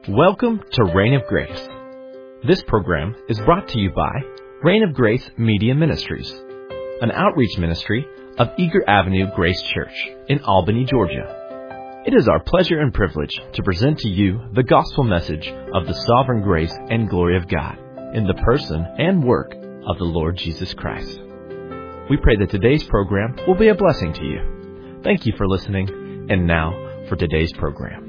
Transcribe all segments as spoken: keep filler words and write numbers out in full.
Welcome to Reign of Grace. This program is brought to you by Reign of Grace Media Ministries, an outreach ministry of Eager Avenue Grace Church in Albany, Georgia. It is our pleasure and privilege to present to you the gospel message of the sovereign grace and glory of God in the person and work of the Lord Jesus Christ. We pray that today's program will be a blessing to you. Thank you for listening, and now for today's program.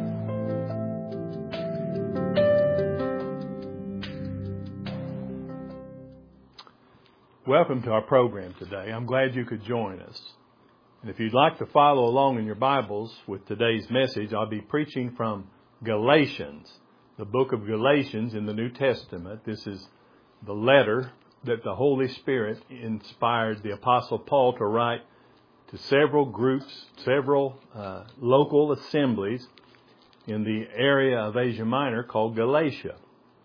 Welcome to our program today. I'm glad you could join us. And if you'd like to follow along in your Bibles with today's message, I'll be preaching from Galatians, the book of Galatians in the New Testament. This is the letter that the Holy Spirit inspired the Apostle Paul to write to several groups, several uh, local assemblies in the area of Asia Minor called Galatia.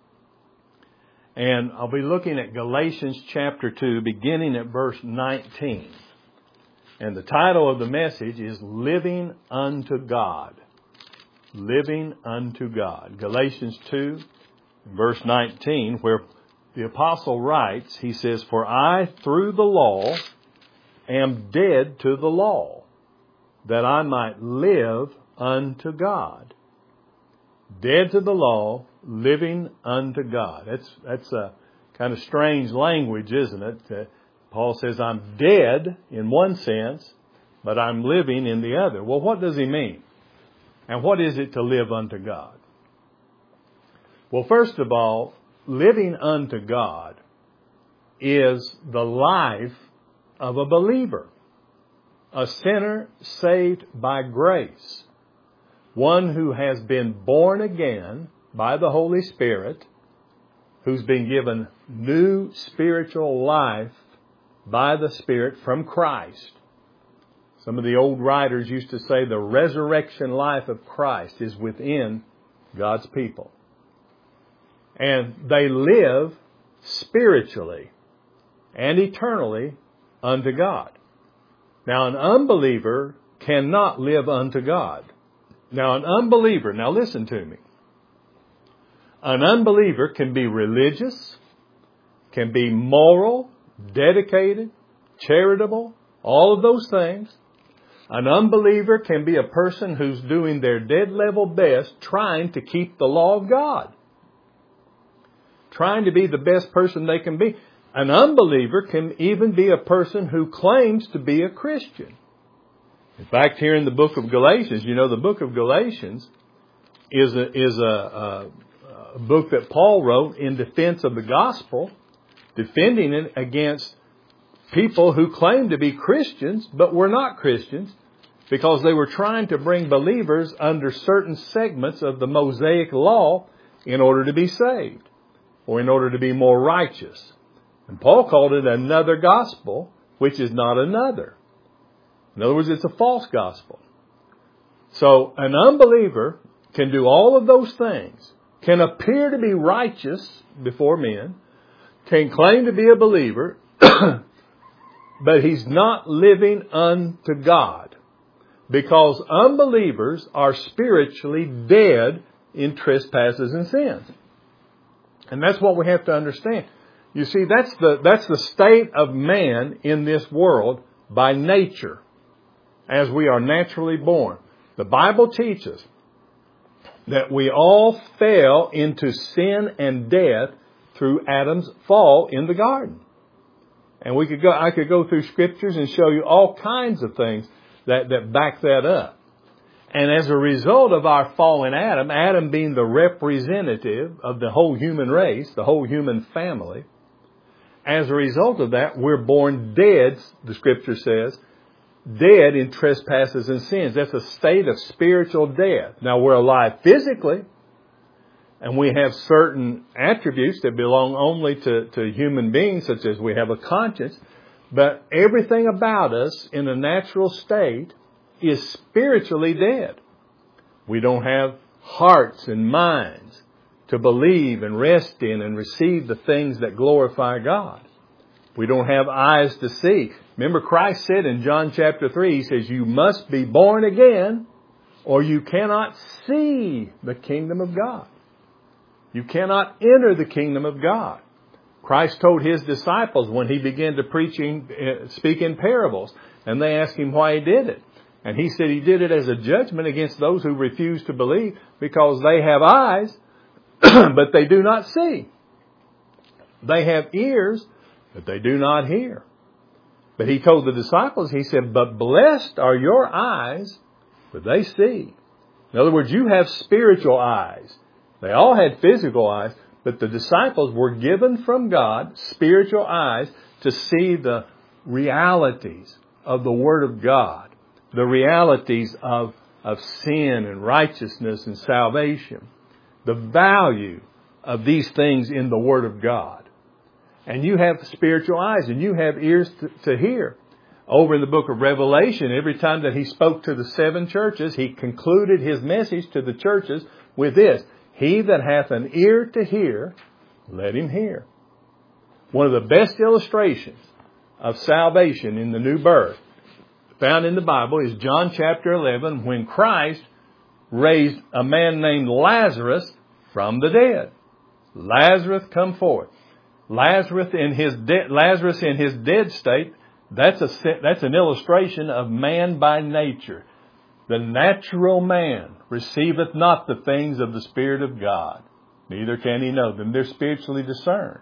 And I'll be looking at Galatians chapter two, beginning at verse nineteen. And the title of the message is Living Unto God. Living unto God. Galatians two, verse nineteen, where the apostle writes, he says, "For I, through the law, am dead to the law, that I might live unto God." Dead to the law, living unto God. That's that's a kind of strange language, isn't it? Uh, Paul says, I'm dead in one sense, but I'm living in the other. Well, what does he mean? And what is it to live unto God? Well, first of all, living unto God is the life of a believer, a sinner saved by grace. One who has been born again by the Holy Spirit, who's been given new spiritual life by the Spirit from Christ. Some of the old writers used to say the resurrection life of Christ is within God's people. And they live spiritually and eternally unto God. Now, an unbeliever cannot live unto God. Now, an unbeliever, now listen to me. An unbeliever can be religious, can be moral, dedicated, charitable, all of those things. An unbeliever can be a person who's doing their dead level best trying to keep the law of God. Trying to be the best person they can be. An unbeliever can even be a person who claims to be a Christian. In fact, here in the book of Galatians, you know, the book of Galatians is a, is a, a, a book that Paul wrote in defense of the gospel, defending it against people who claimed to be Christians, but were not Christians, because they were trying to bring believers under certain segments of the Mosaic law in order to be saved, or in order to be more righteous. And Paul called it another gospel, which is not another. In other words, it's a false gospel. So an unbeliever can do all of those things, can appear to be righteous before men, can claim to be a believer, but he's not living unto God, because unbelievers are spiritually dead in trespasses and sins. And that's what we have to understand. You see, that's the, that's the state of man in this world by nature, as we are naturally born. The Bible teaches that we all fell into sin and death through Adam's fall in the garden. And we could go, I could go through scriptures and show you all kinds of things that, that back that up. And as a result of our fallen Adam, Adam being the representative of the whole human race, the whole human family, as a result of that, we're born dead, the scripture says, dead in trespasses and sins. That's a state of spiritual death. Now, we're alive physically, and we have certain attributes that belong only to, to human beings, such as we have a conscience. But everything about us in a natural state is spiritually dead. We don't have hearts and minds to believe and rest in and receive the things that glorify God. We don't have eyes to see. Remember, Christ said in John chapter three, he says, you must be born again or you cannot see the kingdom of God. You cannot enter the kingdom of God. Christ told His disciples when He began to preaching, uh, speak in parables, and they asked Him why He did it. And He said He did it as a judgment against those who refuse to believe, because they have eyes, but they do not see. They have ears, but they do not hear. But He told the disciples, He said, but blessed are your eyes, for they see. In other words, you have spiritual eyes. They all had physical eyes, but the disciples were given from God spiritual eyes to see the realities of the Word of God, the realities of, of sin and righteousness and salvation, the value of these things in the Word of God. And you have spiritual eyes and you have ears to, to hear. Over in the book of Revelation, every time that He spoke to the seven churches, He concluded His message to the churches with this: he that hath an ear to hear, let him hear. One of the best illustrations of salvation in the new birth found in the Bible is John chapter eleven, when Christ raised a man named Lazarus from the dead. Lazarus come forth. Lazarus in his de- Lazarus in his dead state, that's a that's an illustration of man by nature. The natural man receiveth not the things of the Spirit of God, neither can he know them. They're spiritually discerned.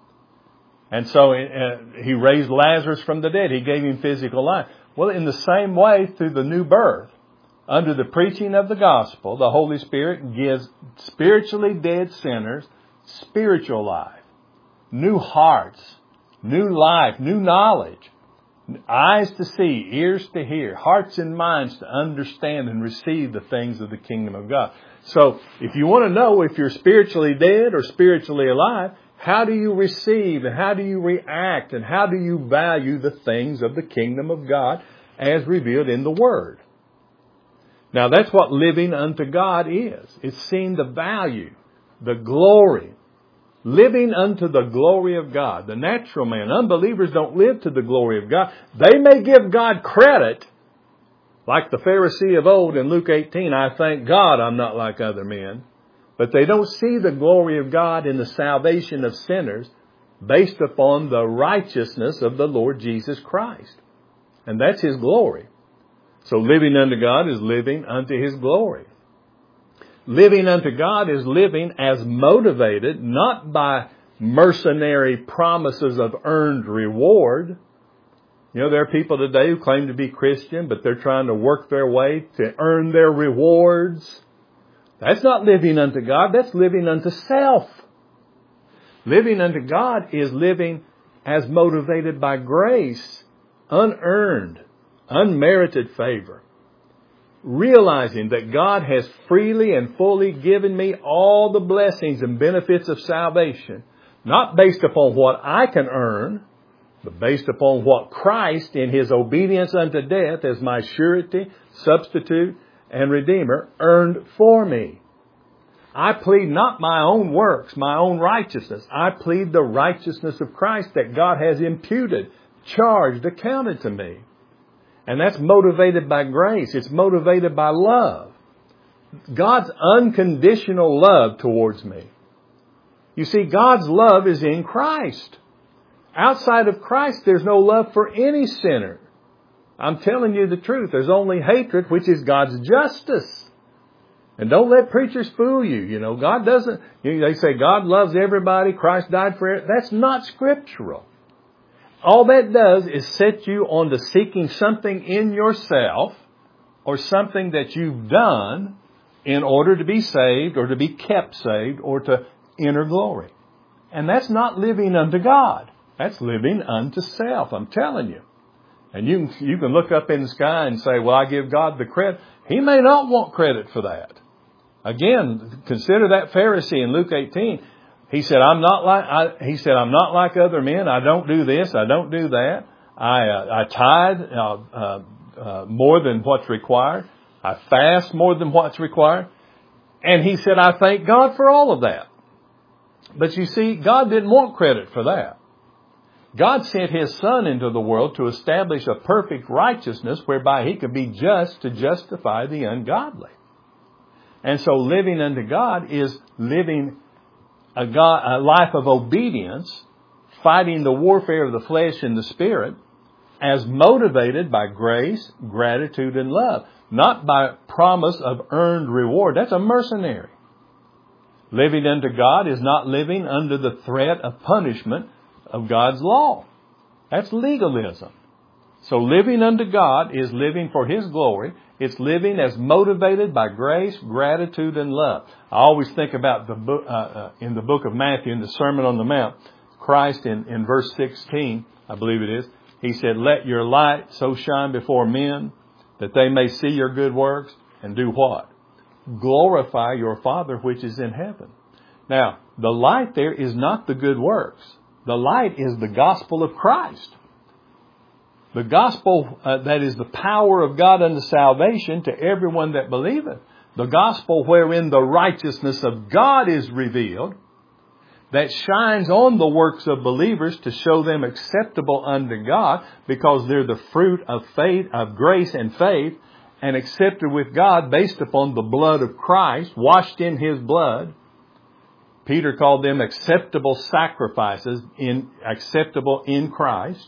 And so uh, He raised Lazarus from the dead. He gave him physical life. Well, in the same way, through the new birth, under the preaching of the gospel, the Holy Spirit gives spiritually dead sinners spiritual life, new hearts, new life, new knowledge. Eyes to see, ears to hear, hearts and minds to understand and receive the things of the kingdom of God. So, if you want to know if you're spiritually dead or spiritually alive, how do you receive and how do you react and how do you value the things of the kingdom of God as revealed in the Word? Now, that's what living unto God is. It's seeing the value, the glory. Living unto the glory of God. The natural man, unbelievers don't live to the glory of God. They may give God credit, like the Pharisee of old in Luke eighteen, I thank God I'm not like other men. But they don't see the glory of God in the salvation of sinners based upon the righteousness of the Lord Jesus Christ. And that's His glory. So living unto God is living unto His glory. Living unto God is living as motivated not by mercenary promises of earned reward. You know, there are people today who claim to be Christian, but they're trying to work their way to earn their rewards. That's not living unto God. That's living unto self. Living unto God is living as motivated by grace, unearned, unmerited favor. Realizing that God has freely and fully given me all the blessings and benefits of salvation, not based upon what I can earn, but based upon what Christ in His obedience unto death as my surety, substitute, and Redeemer earned for me. I plead not my own works, my own righteousness. I plead the righteousness of Christ that God has imputed, charged, accounted to me. And that's motivated by grace. It's motivated by love. God's unconditional love towards me. You see, God's love is in Christ. Outside of Christ, there's no love for any sinner. I'm telling you the truth. There's only hatred, which is God's justice. And don't let preachers fool you. You know, God doesn't, you know, they say God loves everybody. Christ died for it. That's not scriptural. All that does is set you on to seeking something in yourself or something that you've done in order to be saved or to be kept saved or to enter glory. And that's not living unto God. That's living unto self. I'm telling you. And you, you can look up in the sky and say, well, I give God the credit. He may not want credit for that. Again, consider that Pharisee in Luke eighteen. He said, I'm not like, I, he said, I'm not like other men. I don't do this. I don't do that. I, uh, I tithe, uh, uh, uh, more than what's required. I fast more than what's required. And he said, I thank God for all of that. But you see, God didn't want credit for that. God sent His Son into the world to establish a perfect righteousness whereby He could be just to justify the ungodly. And so living unto God is living a, God, a life of obedience, fighting the warfare of the flesh and the spirit, as motivated by grace, gratitude, and love, not by promise of earned reward. That's a mercenary. Living unto God is not living under the threat of punishment of God's law. That's legalism. So living unto God is living for His glory. It's living as motivated by grace, gratitude, and love. I always think about the book, uh, uh, in the book of Matthew, in the Sermon on the Mount, Christ in, in verse sixteen, I believe it is, He said, "Let your light so shine before men that they may see your good works and do what? Glorify your Father which is in heaven." Now, the light there is not the good works. The light is the gospel of Christ. The gospel uh, that is the power of God unto salvation to everyone that believeth. The gospel wherein the righteousness of God is revealed, that shines on the works of believers to show them acceptable unto God, because they're the fruit of faith, of grace and faith, and accepted with God based upon the blood of Christ, washed in His blood. Peter called them acceptable sacrifices, in acceptable in Christ.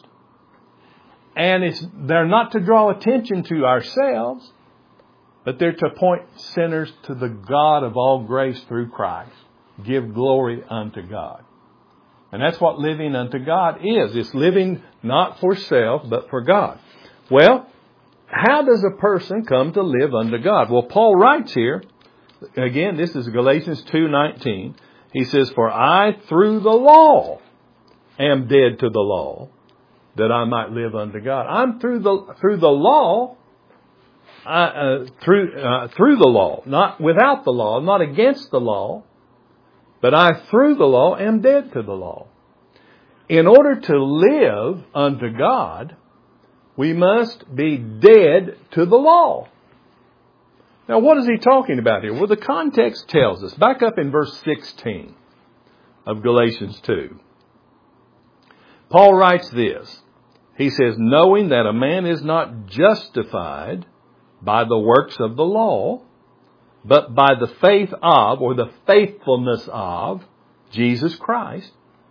And it's, they're not to draw attention to ourselves, but they're to point sinners to the God of all grace through Christ. Give glory unto God. And that's what living unto God is. It's living not for self, but for God. Well, how does a person come to live unto God? Well, Paul writes here, again, this is Galatians two nineteen. He says, "For I, through the law, am dead to the law, that I might live unto God." I'm through the through the law, I, uh, through uh, through the law, not without the law, not against the law, but I, through the law, am dead to the law. In order to live unto God, we must be dead to the law. Now, what is he talking about here? Well, the context tells us. Back up in verse sixteen of Galatians two. Paul writes this. He says, "Knowing that a man is not justified by the works of the law, but by the faith of," or the faithfulness of, "Jesus Christ."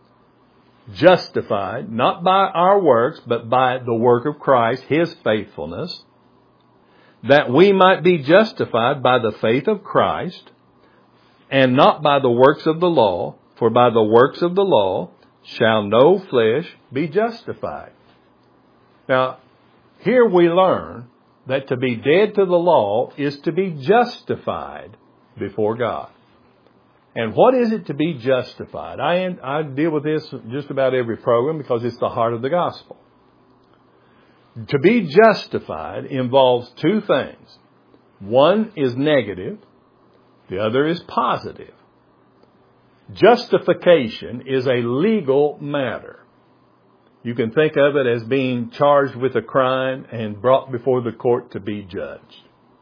Justified, not by our works, but by the work of Christ, His faithfulness. "That we might be justified by the faith of Christ, and not by the works of the law. For by the works of the law shall no flesh be justified." Now, here we learn that to be dead to the law is to be justified before God. And what is it to be justified? I, I deal with this just about every program because it's the heart of the gospel. To be justified involves two things. One is negative. The other is positive. Justification is a legal matter. You can think of it as being charged with a crime and brought before the court to be judged.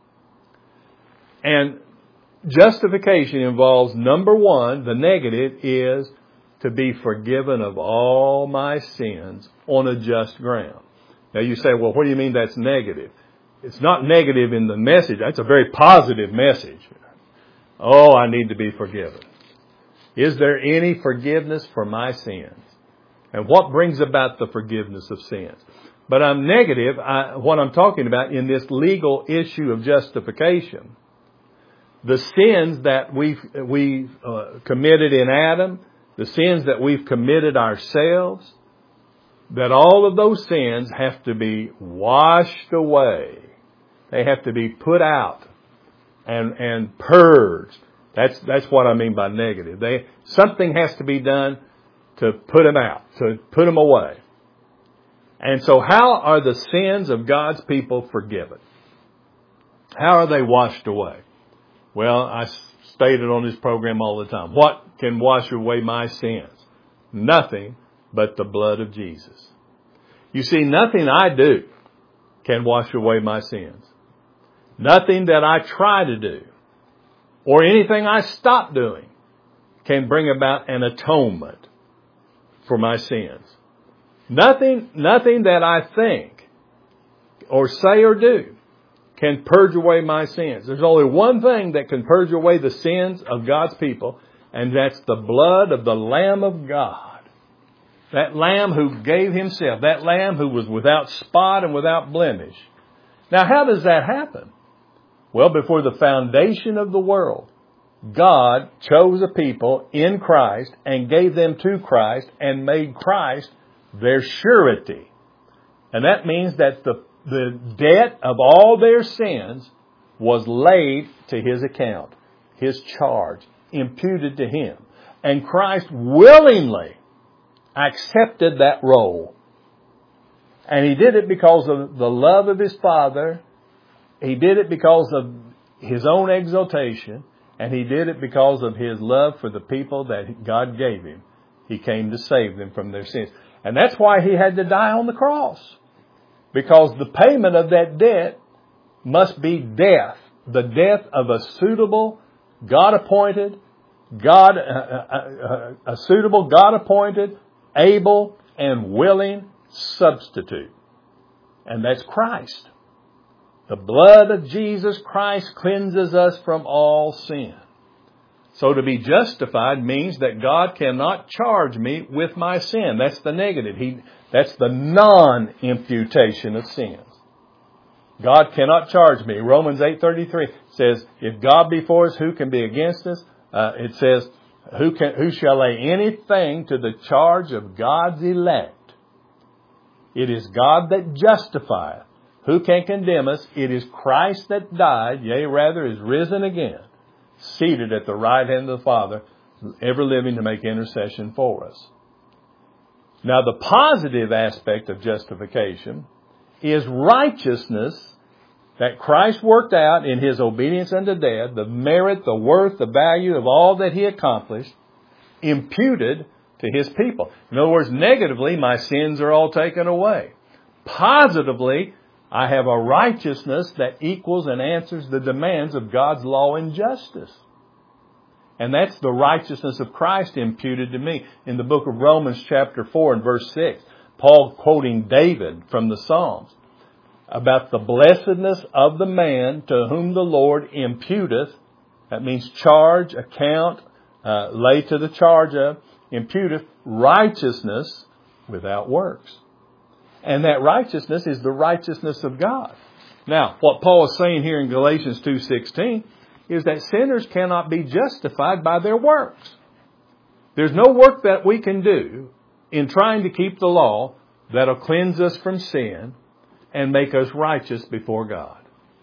And justification involves, number one, the negative is to be forgiven of all my sins on a just ground. Now you say, well, what do you mean that's negative? It's not negative in the message. That's a very positive message. Oh, I need to be forgiven. Is there any forgiveness for my sins? And what brings about the forgiveness of sins? But I'm negative, I, what I'm talking about in this legal issue of justification. The sins that we've, we've uh, committed in Adam, the sins that we've committed ourselves, that all of those sins have to be washed away. They have to be put out and, and purged. That's, that's what I mean by negative. They, something has to be done to put them out, to put them away. And so how are the sins of God's people forgiven? How are they washed away? Well, I stated on this program all the time, what can wash away my sins? Nothing but the blood of Jesus. You see, nothing I do can wash away my sins. Nothing that I try to do or anything I stop doing can bring about an atonement for my sins. Nothing, nothing that I think or say or do can purge away my sins. There's only one thing that can purge away the sins of God's people, and that's the blood of the Lamb of God. That Lamb who gave Himself. That Lamb who was without spot and without blemish. Now, how does that happen? Well, before the foundation of the world, God chose a people in Christ and gave them to Christ and made Christ their surety. And that means that the, the debt of all their sins was laid to His account, His charge, imputed to Him. And Christ willingly accepted that role. And He did it because of the love of His Father. He did it because of His own exaltation. And He did it because of His love for the people that God gave Him. He came to save them from their sins. And that's why He had to die on the cross. Because the payment of that debt must be death. The death of a suitable, God-appointed, God, uh, uh, a suitable, God-appointed, able, and willing substitute. And that's Christ. The blood of Jesus Christ cleanses us from all sin. So to be justified means that God cannot charge me with my sin. That's the negative. He, that's the non-imputation of sins. God cannot charge me. Romans eight thirty-three says, if God be for us, who can be against us? Uh, it says, who can, who shall lay anything to the charge of God's elect? It is God that justifieth. Who can condemn us? It is Christ that died, yea, rather is risen again, seated at the right hand of the Father, ever living to make intercession for us. Now, the positive aspect of justification is righteousness that Christ worked out in His obedience unto death, the merit, the worth, the value of all that He accomplished, imputed to His people. In other words, negatively, my sins are all taken away. Positively, I have a righteousness that equals and answers the demands of God's law and justice. And that's the righteousness of Christ imputed to me. In the book of Romans chapter four and verse six, Paul quoting David from the Psalms about the blessedness of the man to whom the Lord imputeth, that means charge, account, uh, lay to the charge of, imputeth righteousness without works. And that righteousness is the righteousness of God. Now, what Paul is saying here in Galatians two sixteen is that sinners cannot be justified by their works. There's no work that we can do in trying to keep the law that'll cleanse us from sin and make us righteous before God.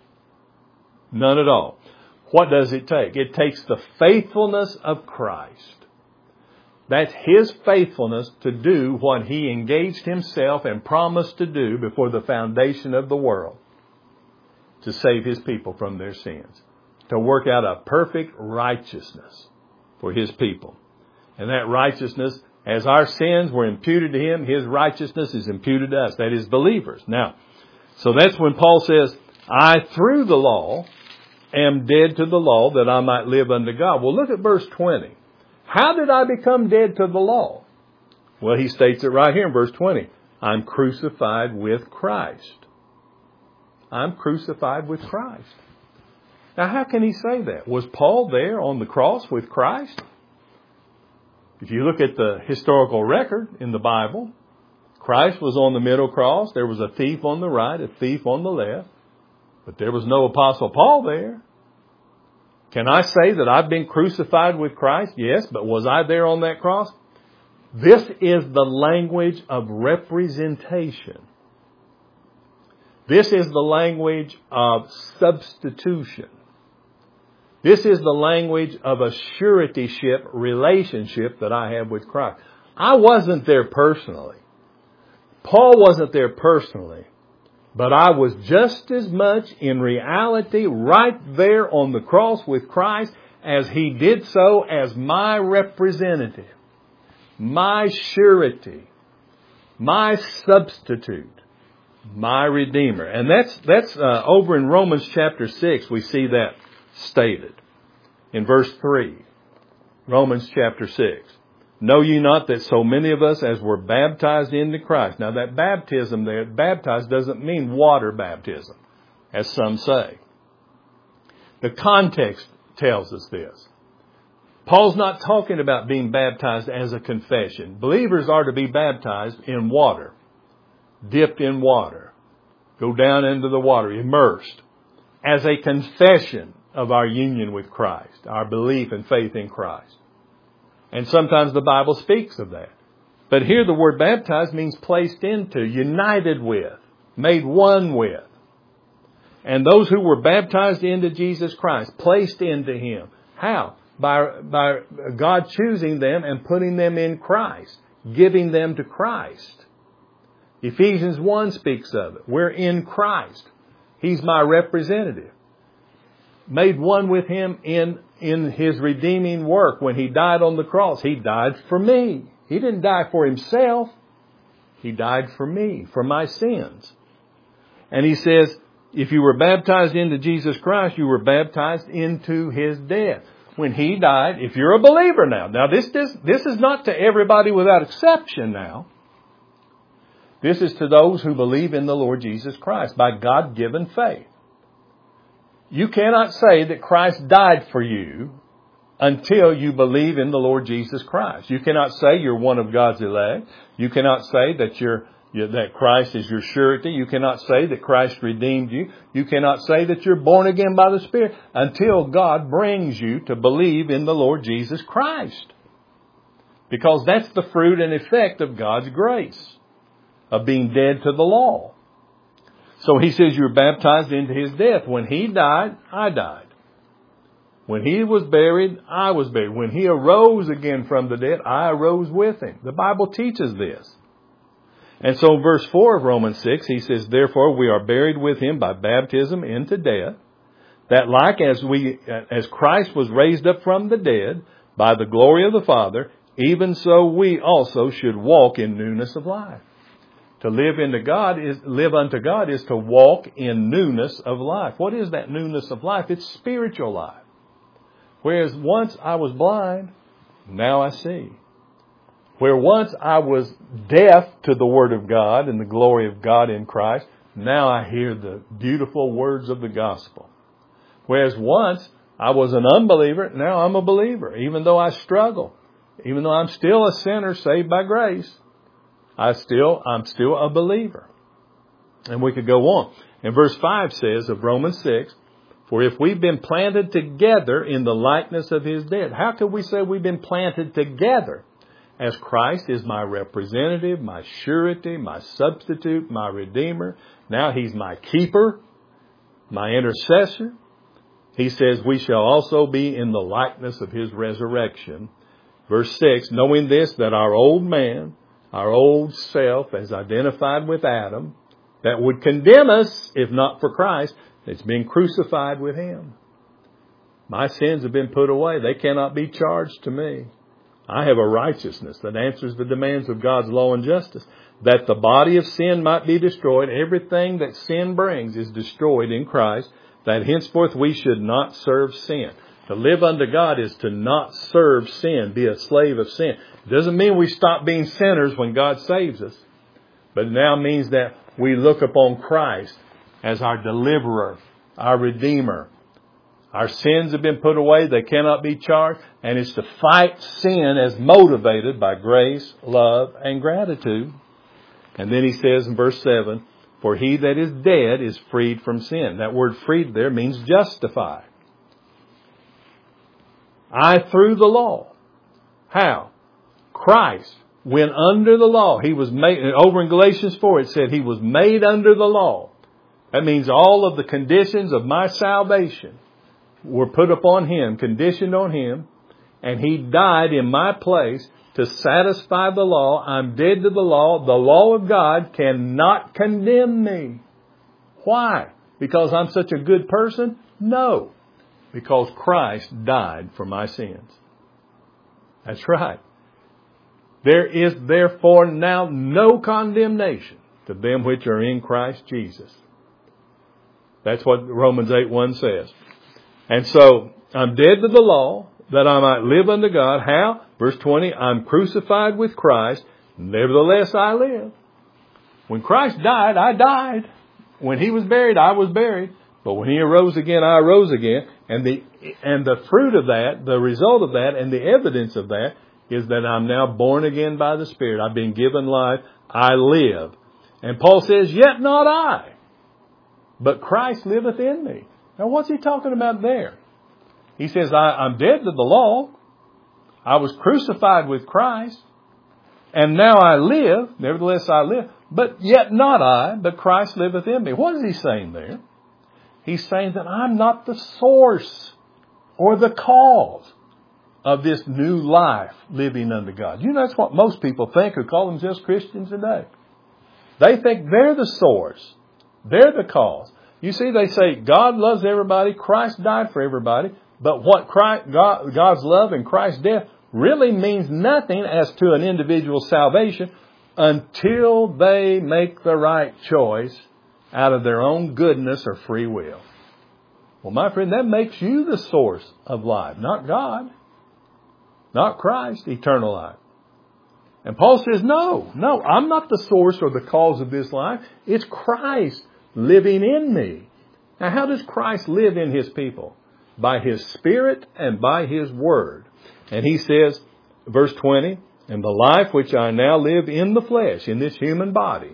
None at all. What does it take? It takes the faithfulness of Christ. That's His faithfulness to do what He engaged Himself and promised to do before the foundation of the world, to save His people from their sins, to work out a perfect righteousness for His people. And that righteousness, as our sins were imputed to Him, His righteousness is imputed to us. That is believers. Now, so that's when Paul says, I through the law am dead to the law that I might live unto God. Well, look at verse twenty. How did I become dead to the law? Well, he states it right here in verse twenty. I'm crucified with Christ. I'm crucified with Christ. Now, how can he say that? Was Paul there on the cross with Christ? If you look at the historical record in the Bible, Christ was on the middle cross. There was a thief on the right, a thief on the left. But there was no Apostle Paul there. Can I say that I've been crucified with Christ? Yes, but was I there on that cross? This is the language of representation. This is the language of substitution. This is the language of a suretyship relationship that I have with Christ. I wasn't there personally. Paul wasn't there personally. But I was just as much in reality right there on the cross with Christ as He did so as my representative, my surety, my substitute, my Redeemer. And that's that's uh, over in Romans chapter six. We see that stated in verse three. Romans chapter six. Know ye not that so many of us as were baptized into Christ? Now that baptism there, baptized doesn't mean water baptism, as some say. The context tells us this. Paul's not talking about being baptized as a confession. Believers are to be baptized in water, dipped in water, go down into the water, immersed, as a confession of our union with Christ, our belief and faith in Christ. And sometimes the Bible speaks of that. But here the word baptized means placed into, united with, made one with. And those who were baptized into Jesus Christ, placed into Him. How? By, by God choosing them and putting them in Christ, giving them to Christ. Ephesians one speaks of it. We're in Christ. He's my representative. Made one with Him in, in His redeeming work. When He died on the cross, He died for me. He didn't die for Himself. He died for me, for my sins. And He says, if you were baptized into Jesus Christ, you were baptized into His death. When He died, if you're a believer now, now this, this, this is not to everybody without exception now. This is to those who believe in the Lord Jesus Christ by God-given faith. You cannot say that Christ died for you until you believe in the Lord Jesus Christ. You cannot say you're one of God's elect. You cannot say that you're that Christ is your surety. You cannot say that Christ redeemed you. You cannot say that you're born again by the Spirit until God brings you to believe in the Lord Jesus Christ. Because that's the fruit and effect of God's grace, of being dead to the law. So He says you're baptized into His death. When He died, I died. When He was buried, I was buried. When He arose again from the dead, I arose with Him. The Bible teaches this. And so in verse four of Romans six, he says, therefore we are buried with Him by baptism into death, that like as we, as Christ was raised up from the dead by the glory of the Father, even so we also should walk in newness of life. To live into God is, live unto God is to walk in newness of life. What is that newness of life? It's spiritual life. Whereas once I was blind, now I see. Where once I was deaf to the Word of God and the glory of God in Christ, now I hear the beautiful words of the gospel. Whereas once I was an unbeliever, now I'm a believer. Even though I struggle, even though I'm still a sinner saved by grace, I still, I'm still a believer. And we could go on. And verse five says of Romans six, for if we've been planted together in the likeness of His death. How can we say we've been planted together? As Christ is my representative, my surety, my substitute, my redeemer. Now He's my keeper, my intercessor. He says we shall also be in the likeness of His resurrection. Verse six, knowing this, that our old man, our old self, as identified with Adam, that would condemn us if not for Christ, it's been crucified with Him. My sins have been put away. They cannot be charged to me. I have a righteousness that answers the demands of God's law and justice, that the body of sin might be destroyed. Everything that sin brings is destroyed in Christ, that henceforth we should not serve sin. To live unto God is to not serve sin, be a slave of sin. It doesn't mean we stop being sinners when God saves us, but it now means that we look upon Christ as our deliverer, our redeemer. Our sins have been put away. They cannot be charged. And it's to fight sin as motivated by grace, love, and gratitude. And then he says in verse seven, for he that is dead is freed from sin. That word freed there means justified. I through the law. How? Christ went under the law. He was made, over in Galatians four it said he was made under the law. That means all of the conditions of my salvation were put upon Him, conditioned on Him, and He died in my place to satisfy the law. I'm dead to the law. The law of God cannot condemn me. Why? Because I'm such a good person? No. Because Christ died for my sins. That's right. There is therefore now no condemnation to them which are in Christ Jesus. That's what Romans eight one says. And so I'm dead to the law. that I might live unto God. How? Verse twenty, I'm crucified with Christ, nevertheless I live. When Christ died, I died. When He was buried, I was buried. But when He arose again, I arose again. And the, and the fruit of that, the result of that, and the evidence of that is that I'm now born again by the Spirit. I've been given life. I live. And Paul says, yet not I, but Christ liveth in me. Now what's he talking about there? He says, I, I'm dead to the law. I was crucified with Christ. And now I live. Nevertheless I live. But yet not I, but Christ liveth in me. What is he saying there? He's saying that I'm not the source or the cause of this new life living unto God. You know, that's what most people think who call themselves Christians today. They think they're the source. They're the cause. You see, they say God loves everybody. Christ died for everybody. But what Christ, God, God's love and Christ's death really means nothing as to an individual's salvation until they make the right choice out of their own goodness or free will. Well, my friend, that makes you the source of life, not God, not Christ, eternal life. And Paul says, no, no, I'm not the source or the cause of this life. It's Christ living in me. Now, how does Christ live in His people? By His Spirit and by His Word. And he says, verse twenty, and the life which I now live in the flesh, in this human body,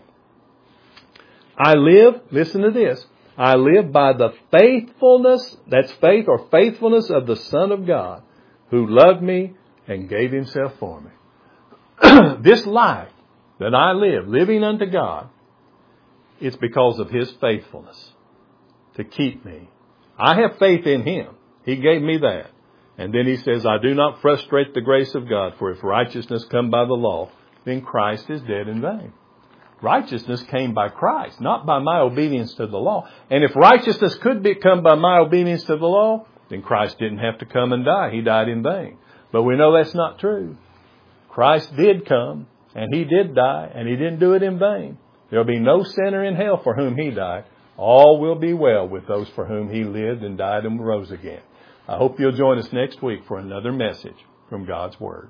I live, listen to this, I live by the faithfulness, that's faith or faithfulness of the Son of God, who loved me and gave Himself for me. This life that I live, living unto God, it's because of His faithfulness to keep me. I have faith in Him. He gave me that. And then he says, I do not frustrate the grace of God, for if righteousness come by the law, then Christ is dead in vain. Righteousness came by Christ, not by my obedience to the law. And if righteousness could be come by my obedience to the law, then Christ didn't have to come and die. He died in vain. But we know that's not true. Christ did come, and He did die, and He didn't do it in vain. There'll be no sinner in hell for whom He died. All will be well with those for whom He lived and died and rose again. I hope you'll join us next week for another message from God's Word.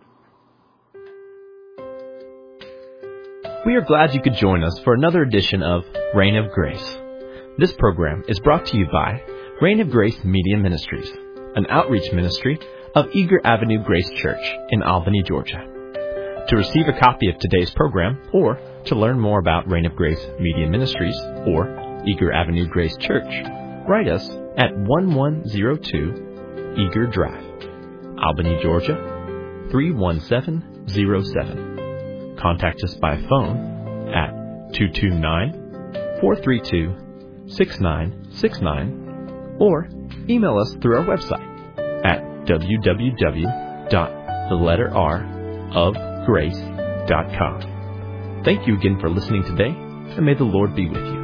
We are glad you could join us for another edition of Reign of Grace. This program is brought to you by Reign of Grace Media Ministries, an outreach ministry of Eager Avenue Grace Church in Albany, Georgia. To receive a copy of today's program or to learn more about Reign of Grace Media Ministries or Eager Avenue Grace Church, write us at one one zero two Eager Drive, Albany, Georgia, three one seven zero seven. Contact us by phone at two two nine, four three two, six nine six nine or email us through our website at w w w dot the letter r of grace dot com. Thank you again for listening today, and may the Lord be with you.